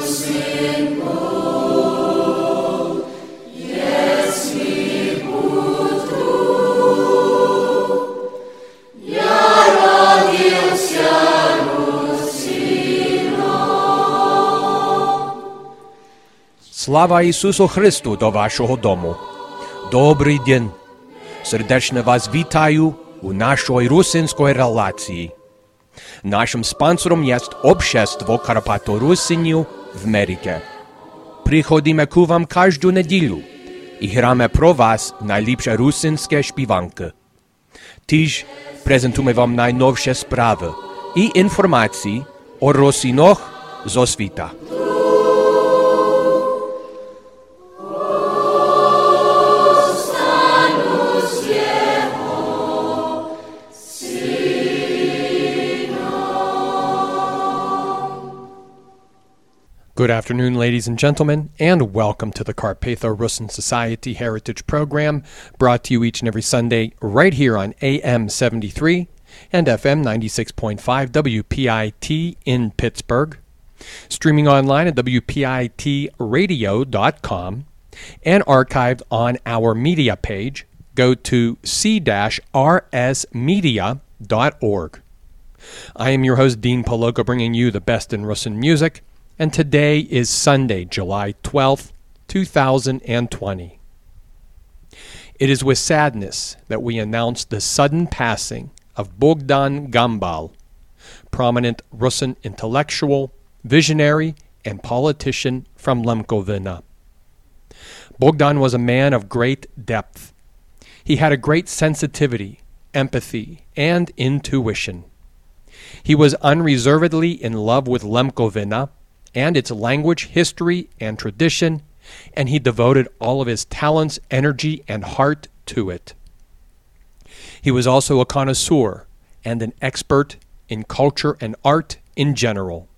Слава Ісусу Христу до вашого дому. Добрий день. Сердечно вас вітаю у нашій русинській релації. Нашим спонсором є Общество Карпато-Русинів в Америці. Приходимо к вам кожну неділю і граємо про вас найліпші русинські співанки. Тож презентуємо вам найновші справи і інформації о русинах зо світа. Good afternoon, ladies and gentlemen, and welcome to the Carpatho-Russin Society Heritage Program, brought to you each and every Sunday right here on AM 73 and FM 96.5 WPIT in Pittsburgh, streaming online at WPITradio.com, and archived on our media page. Go to c-rsmedia.org. I am your host, Dean Poloco, bringing you the best in Russin music, and today is Sunday, July 12th, 2020. It is with sadness that we announce the sudden passing of Bogdan Gambal, prominent Russin intellectual, visionary, and politician from Lemkovina. Bogdan was a man of great depth. He had a great sensitivity, empathy, and intuition. He was unreservedly in love with Lemkovina and its language, history, and tradition, and he devoted all of his talents, energy, and heart to it. He was also a connoisseur and an expert in culture and art in general.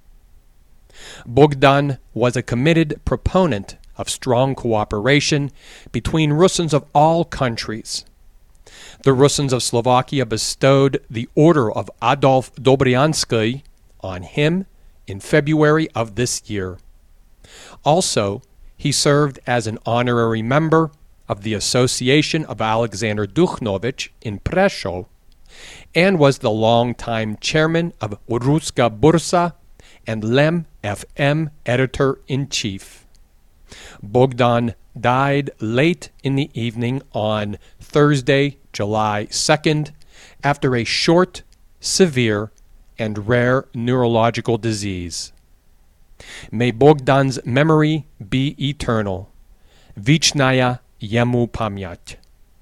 Bogdan was a committed proponent of strong cooperation between Russins of all countries. The Russins of Slovakia bestowed the Order of Adolf Dobriansky on him in February of this year. Also, he served as an honorary member of the Association of Alexander Dukhnovich in Prešov and was the longtime chairman of Ruska Bursa and Lem FM editor-in-chief. Bogdan died late in the evening on Thursday, July 2nd, after a short, severe, and rare neurological disease. May Bogdan's memory be eternal. Vichnaya yemu pamyat.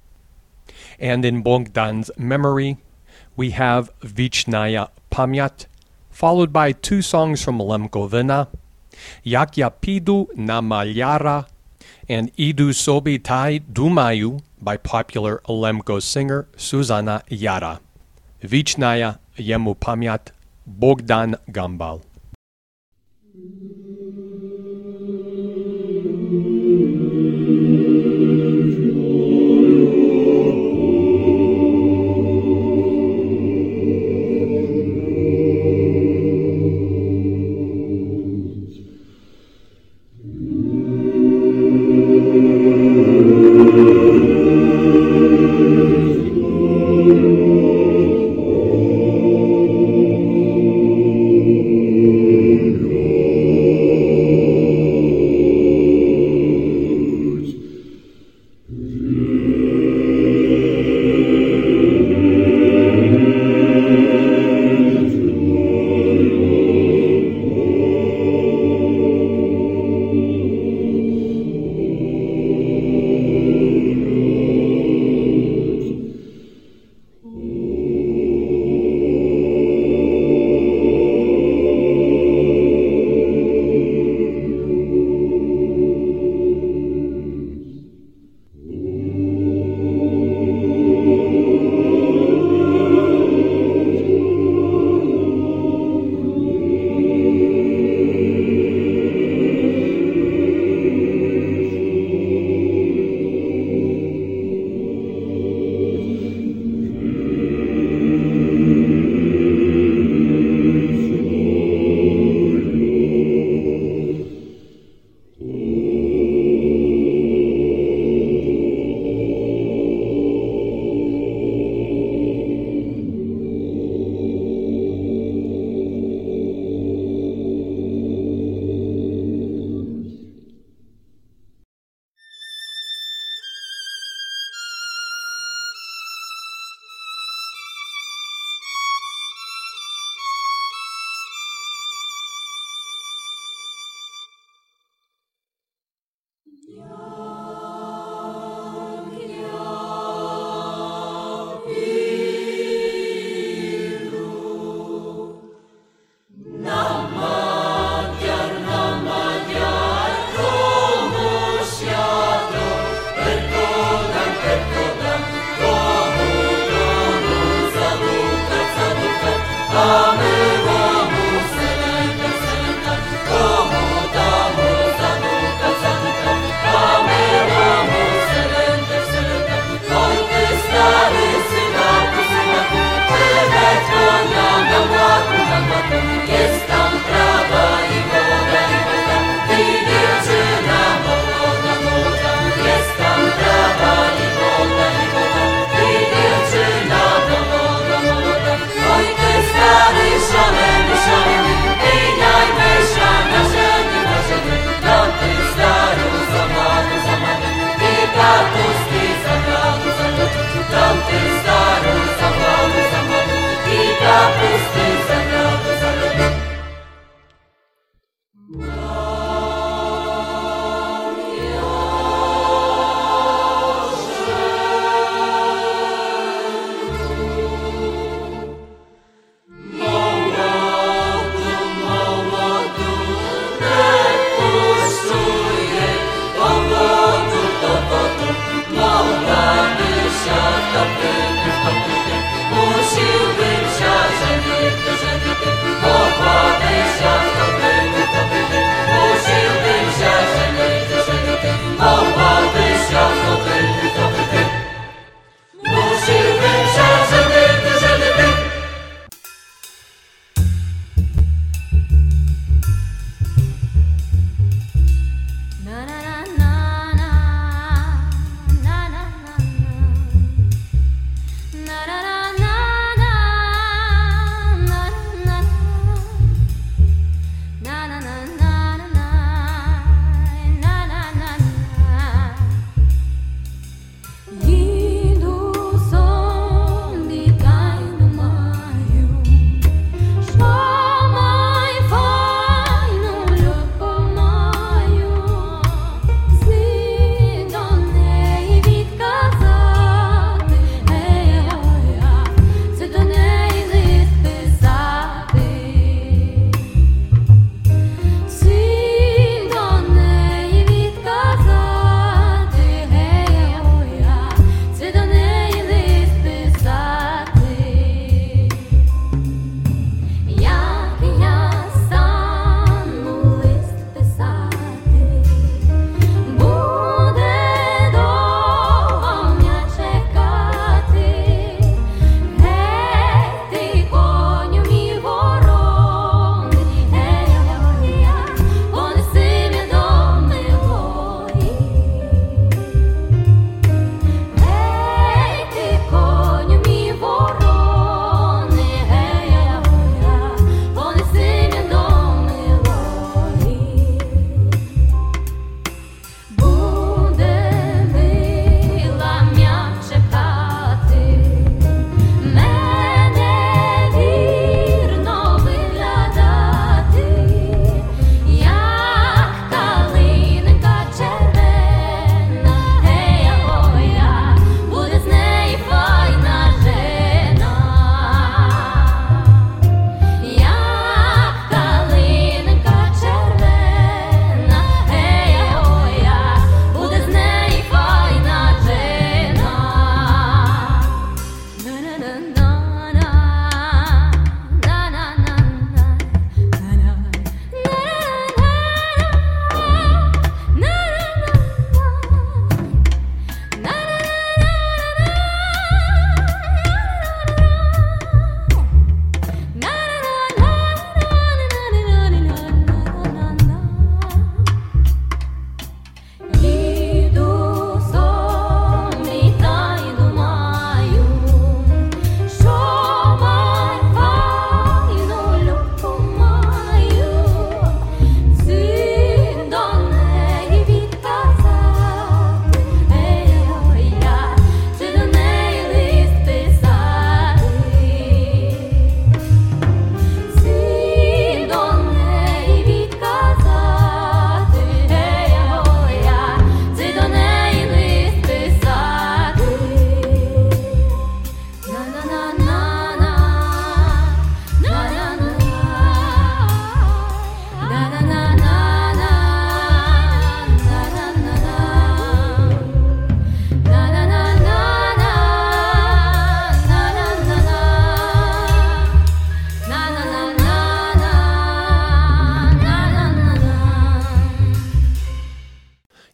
And in Bogdan's memory, we have Vichnaya pamyat, followed by two songs from Lemkovina, Jak ja pidu na Malyara, and Idu sobi tai Dumayu by popular Lemko singer Susanna Yara. Vichnaya yemu pamyat, Bogdan Gambal.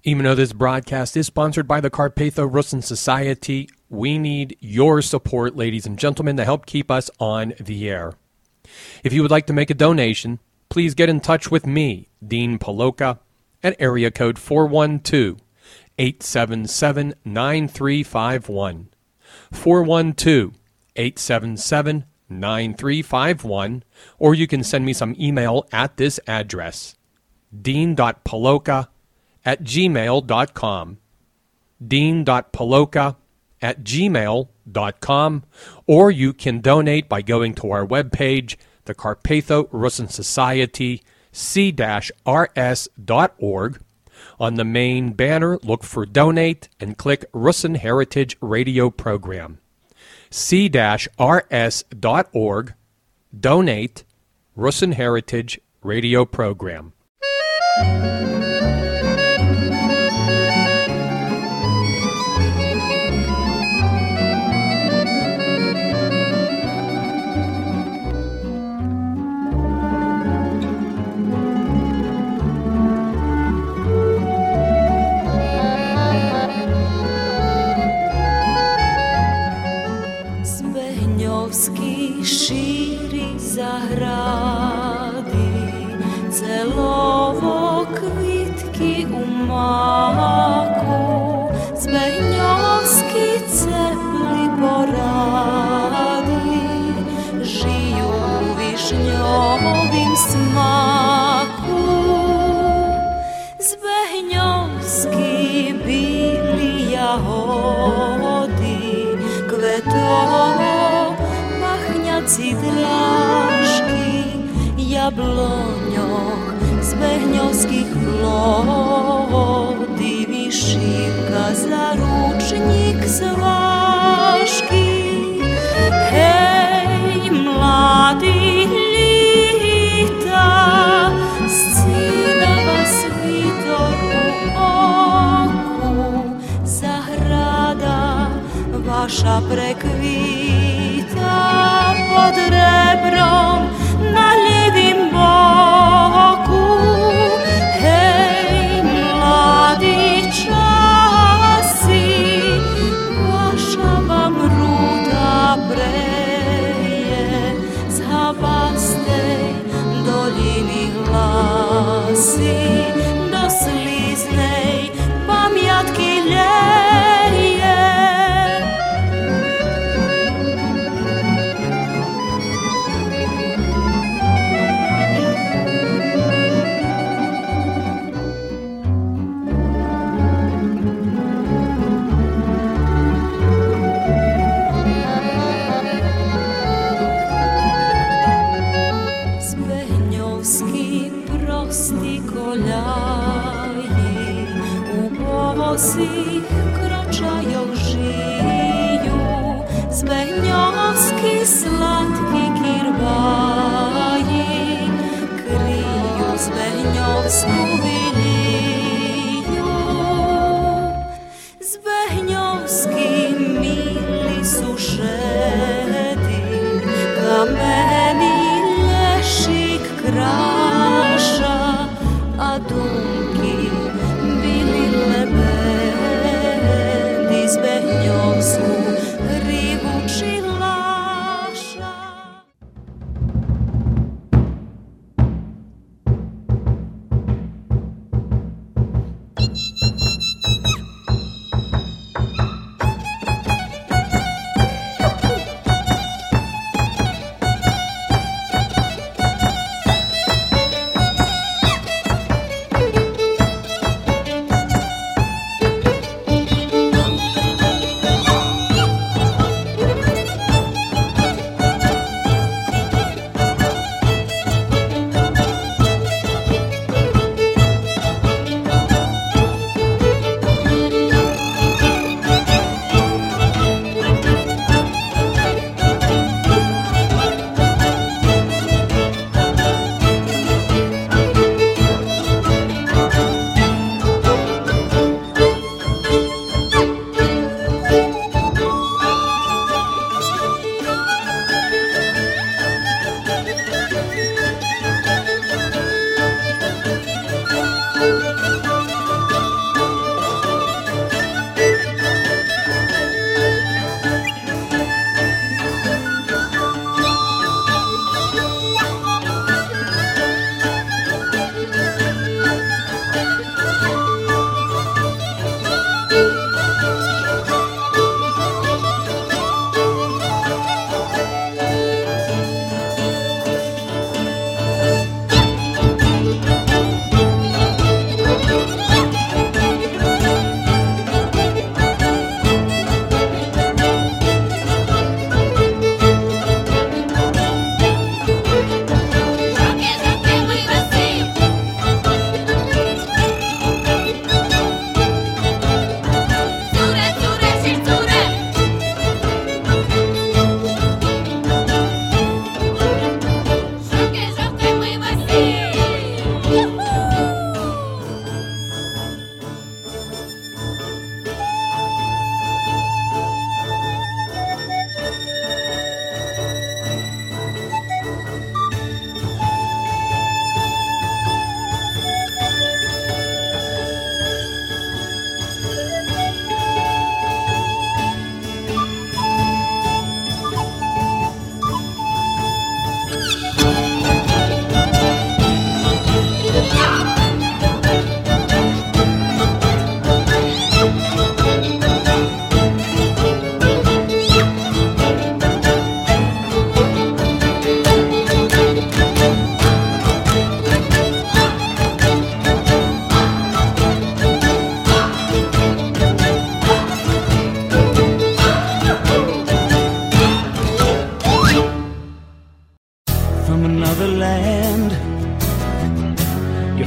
Even though this broadcast is sponsored by the Carpatho Russin Society, we need your support, ladies and gentlemen, to help keep us on the air. If you would like to make a donation, please get in touch with me, Dean Paloka, at area code 412-877-9351. 412-877-9351, or you can send me some email at this address, dean.paloka@gmail.com, dean.paloka@gmail.com, or you can donate by going to our webpage, the Carpatho Russin Society, c-rs.org. On the main banner, look for Donate and click Russin Heritage Radio Program. c-rs.org, Donate, Russin Heritage Radio Program. Širi zahradi, celovo kvitki u maku, zbehnjovski cepli poradi, žiju u višnjovim smaku. Zbehnjovski bili jahodi, kvetovo Cidlaški, jablonjok, zbehnjovskih plodi, višivka za ručnik svaški. Hej, mladi lita, scinava svitor u oku, zahrada vaša prekvita. Pod rebrom na ljevim boku, hej, mladi časi, vaša vam ruda preje, zhabastej doljini glasi, do sliznej pamjatki ljeje. Sih kročajog žiju, zbehnjovski slatki kirbaji, kriju zbehnjovsku viliju. Zbehnjovski mili su šedi, kameni lješik kraša, a dumki bili lebendi, zbehnjovsku rivu čilaša.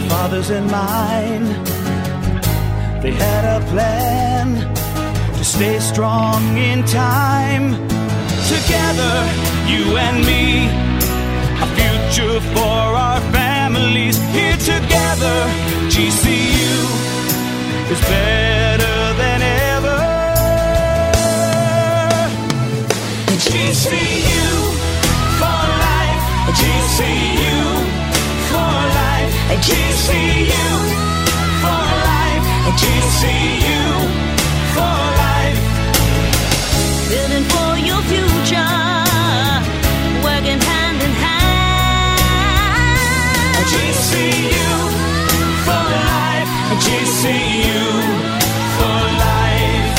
father's and mine. They had a plan to stay strong in time. Together, you and me, a future for our families. Here together, GCU is better than ever. GCU for life, GCU for life, GCU for life, GCU for life. Building for your future, working hand in hand. GCU for life, GCU for life.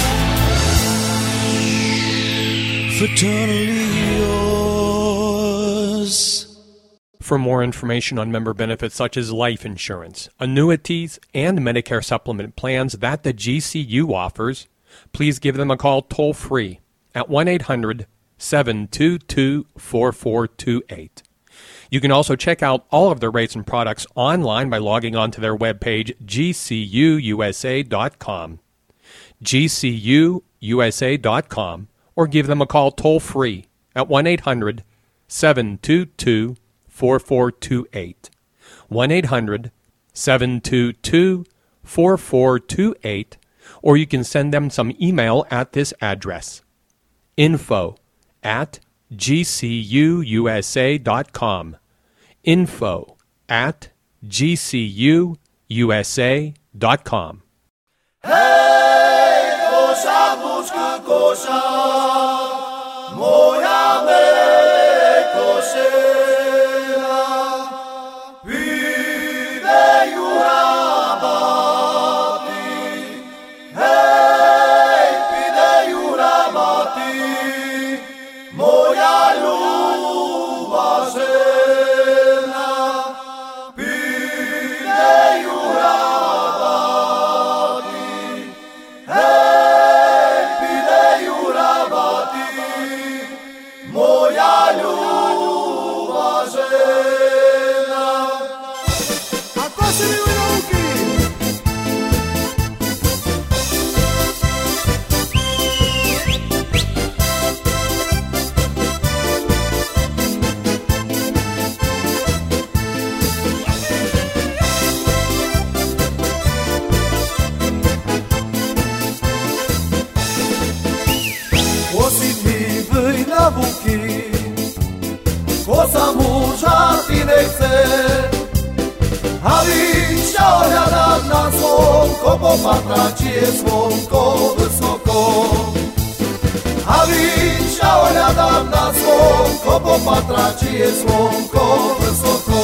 Fraternally yours. For more information on member benefits such as life insurance, annuities, and Medicare supplement plans that the GCU offers, please give them a call toll-free at 1-800-722-4428. You can also check out all of their rates and products online by logging on to their webpage, gcuusa.com. gcuusa.com, or give them a call toll-free at 1-800-722-4428. 1-800-722-4428, or you can send them some email at this address, info@gcuusa.com. info@gcuusa.com. Hej, kosza, włóczka, kosza, moja kosyna, pide jurabati, hej, pide jurabati, moja luba syna, pide jurabati, hej, pide jurabati, moja luba syna. A kosy ruki! Kosa mu žarti ne chce, ali šaoľadám na slnko, popatra, či je slnko vysoko. Ali šaoľadám na slnko, popatra, či je slnko vysoko.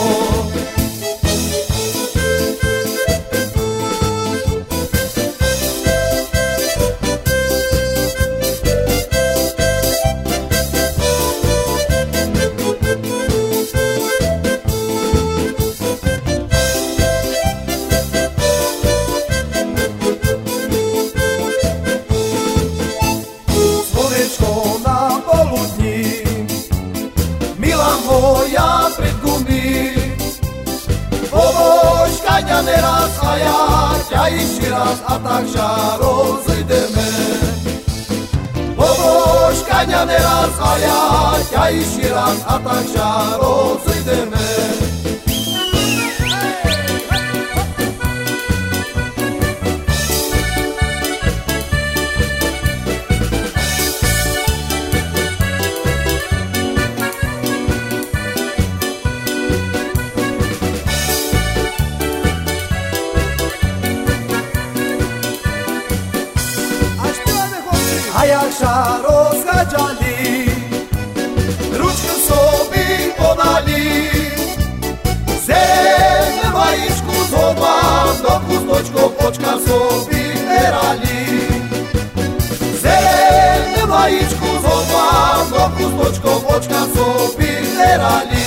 Neraz a ja ťa ešte raz a tak sa rozídeme. Pobožkania neraz a ja ťa ešte raz a tak sa rozídeme. sa rozhaďali, ručku sobie podali. Zem vajíčku zobám, do kústočkov počka sobie terali. Zem vajíčku zobám, do kústočkov počka sobie terali.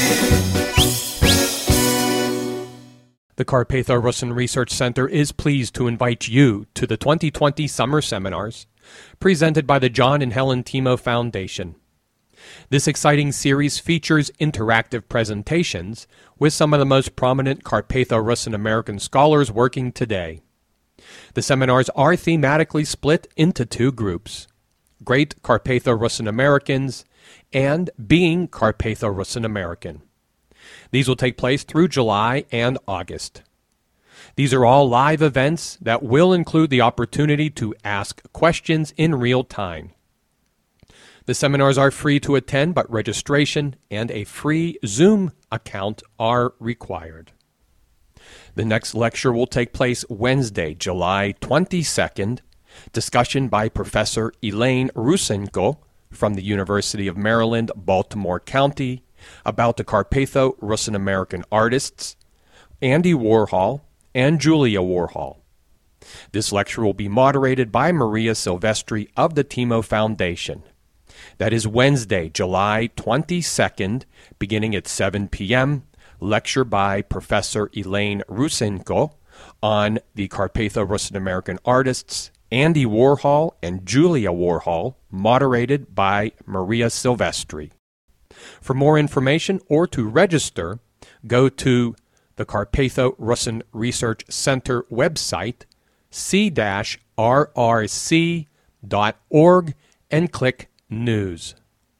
The Carpatho Russin Research Center is pleased to invite you to the 2020 Summer Seminars, presented by the John and Helen Timo Foundation. This exciting series features interactive presentations with some of the most prominent Carpatho-Russian American scholars working today. The seminars are thematically split into two groups: Great Carpatho-Russian Americans and Being Carpatho-Russian American. These will take place through July and August. These are all live events that will include the opportunity to ask questions in real time. The seminars are free to attend, but registration and a free Zoom account are required. The next lecture will take place Wednesday, July 22nd. Discussion by Professor Elaine Rusenko from the University of Maryland, Baltimore County, about the Carpatho-Russian American artists, Andy Warhol, and Julia Warhol. This lecture will be moderated by Maria Silvestri of the Timo Foundation. That is Wednesday, July 22nd, beginning at 7 p.m., lecture by Professor Elaine Rusenko on the Carpatho-Russian American artists, Andy Warhol and Julia Warhol, moderated by Maria Silvestri. For more information or to register, go to the Carpatho-Russian Research Center website, c-rrc.org, and click News.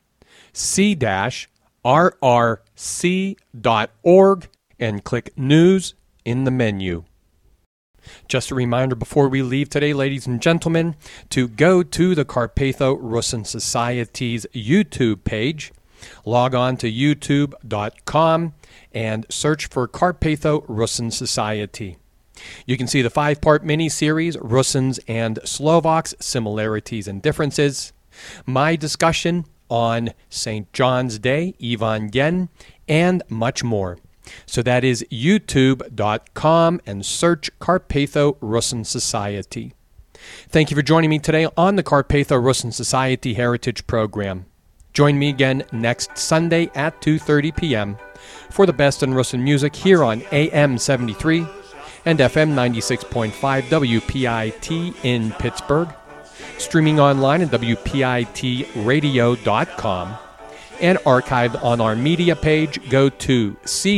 c-rrc.org and click News in the menu. Just a reminder before we leave today, ladies and gentlemen, to go to the Carpatho-Russian Society's YouTube page. Log on to youtube.com and search for Carpatho-Russian Society. You can see the 5-part mini-series, Russians and Slovaks, Similarities and Differences, my discussion on St. John's Day, Ivan Gen, and much more. So that is youtube.com and search Carpatho-Russian Society. Thank you for joining me today on the Carpatho-Russian Society Heritage Program. Join me again next Sunday at 2:30 p.m. for the best in Russian music here on AM 73 and FM 96.5 WPIT in Pittsburgh, streaming online at WPITradio.com, and archived on our media page. Go to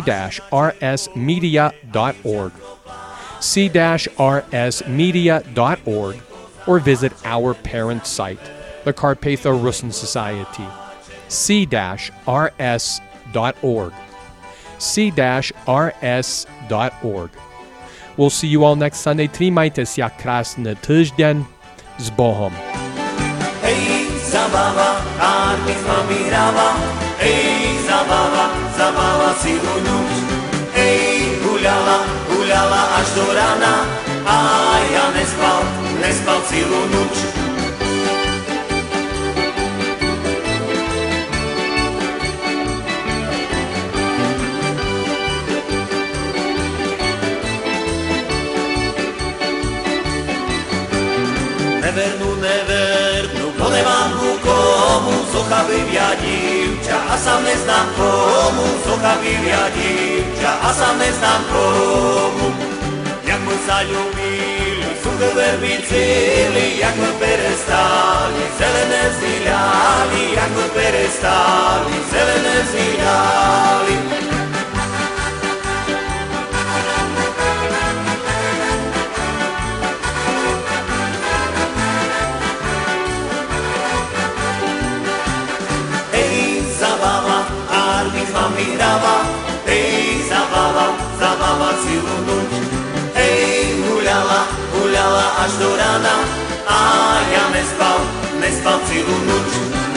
c-rsmedia.org, c-rsmedia.org, or visit our parent site, the Carpatho-Russian Society, c-rs.org, c-rs.org. We'll see you all next Sunday. Trzymajcie się, krasny tydzień. Z Bohom. Ej, zabawa, armizma mirava. Ej, zabawa, zabawa silu noć. Ej, gulala aż do rana. A ja nie spał silu noć. Nevernu, bo nemám ku komu, socha vyvia dívča, a sam neznám komu, socha vyvia dívča, a sam neznám komu. Jak my zaljubili, suche verby cili, jak my perestali, zelené vzdyľali, jak my perestali, zelené vzdyľali. Mirava, ej, zabawa cilu noć. Ej, gulala až do rana, a ja nespal cilu noć.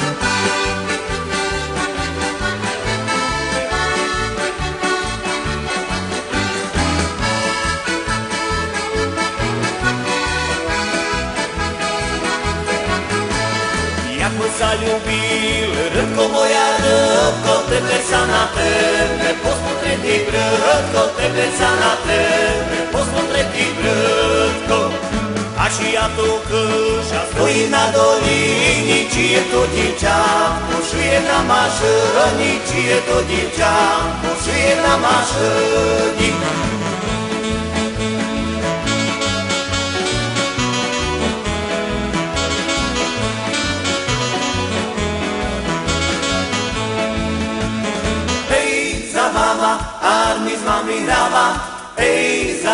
Jak my zaljubili, rybko moja rybko, tebe sa na tebe, posмотрeti bratko, tebe sa na tebe, posмотрeti bratko. Až ja tu krža stojím na dolini, či je to dívčatko, šije na mašrni, či je to dívčatko, šije na mašrni.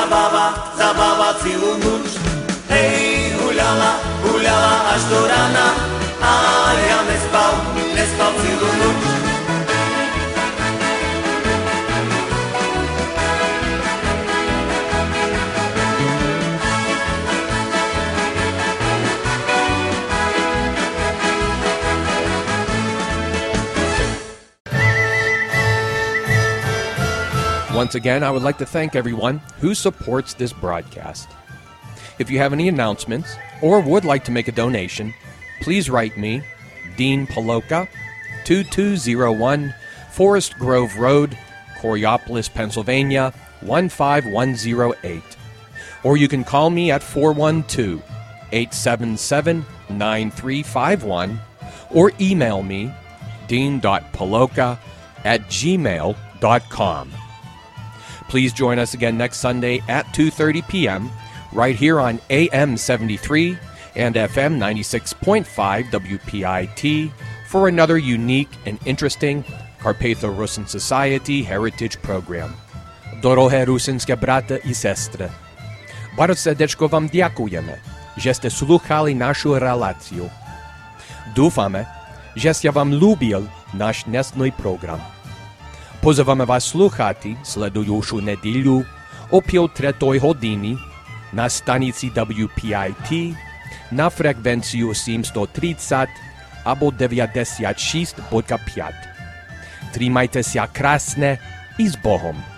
забава цілу ніч. Ей, гуляла аж до рана, а я не спав цілу ніч. Once again, I would like to thank everyone who supports this broadcast. If you have any announcements or would like to make a donation, please write me, Dean Paloka, 2201 Forest Grove Road, Coriopolis, Pennsylvania, 15108. Or you can call me at 412-877-9351 or email me, dean.paloka@gmail.com. Please join us again next Sunday at 2:30 p.m. right here on AM 73 and FM 96.5 WPIT for another unique and interesting Carpatho-Rusin Society Heritage Program. Dorohe rusinske brata i sestre, bardzo serdeczko wam dziękujemy, żeście słuchali naszą relację. Dúfame, żeście wam lubil nasz dnesny program. Pozywamy was słuchati sledującą nedілю o 5:03 годині на stanici WPIT na frekwencію 730 або 96.5. Тримайтеся красне і з Богом!